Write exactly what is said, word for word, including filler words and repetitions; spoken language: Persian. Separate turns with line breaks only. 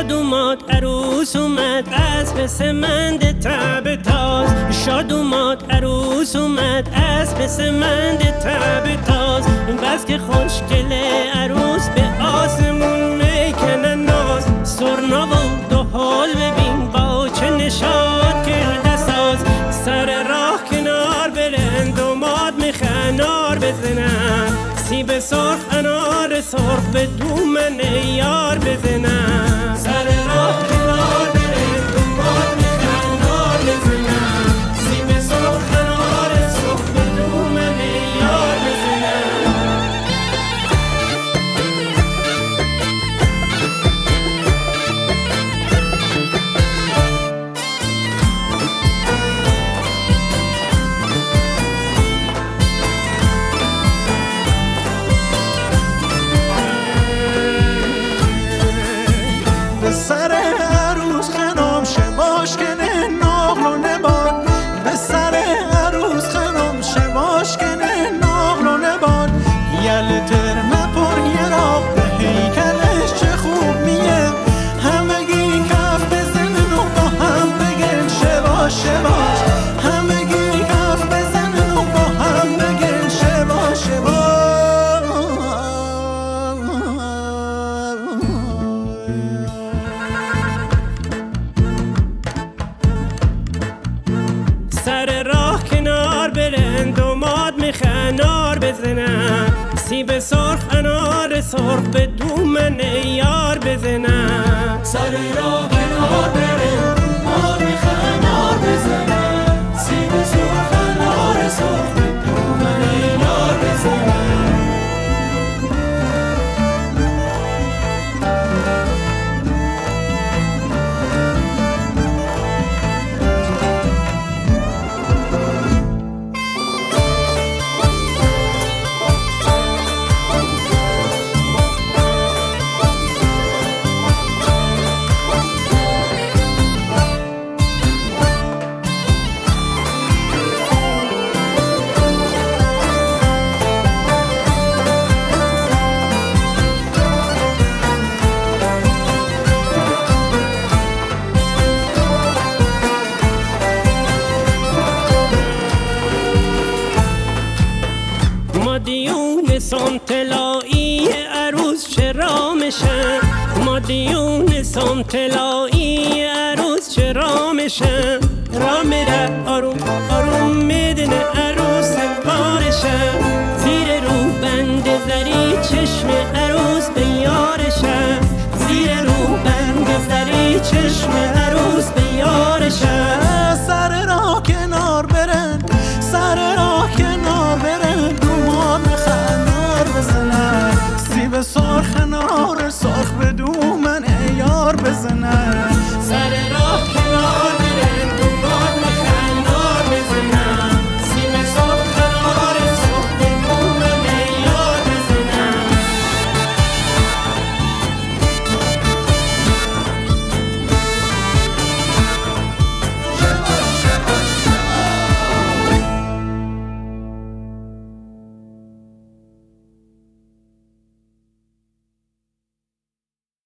شاد اومد عروس اومد اسب سمند تب تاز شاد اومد عروس اومد اسب سمند تب تاز بس که خوشگله عروس به آسمون میکنه ناز سرنا و دو حال ببین با چه نشاط کرده ساز سر راه کنار برن دوماد میخوان نار بزنن سیب سرخ انار سرخ به دومن یار بزنن سر راه کنار برن دوماد میخوان نار بزنن سیب سرخ انار سرخ به دومن یار بزنن
به سر عروس خنم شباش کنه ناغل و نباد به سر عروس خنم شباش کنه ناغل و نباد یل ترمه پر یه راق به هیکلش چه خوب میه همگی کف بزنن و با هم بگن شباش شباش همگی کف بزنن و با هم بگن شباش شباش
سر راه کنار برن دوماد میخوان نار بزنن سیب سرخ انار سرخ به دومن یار بزنن
سر راه کنار برن دوماد میخوان نار بزنن سیب سرخ انار سرخ به دومن یار بزنن
مادیون سنتلایی عروس چرا میشن مادیون سنتلایی عروس چرا میشن را میره آروم آروم میدنه عروس بارشن زیر رو بند زری چشم عروس به یارشن زیر رو بند زری چشم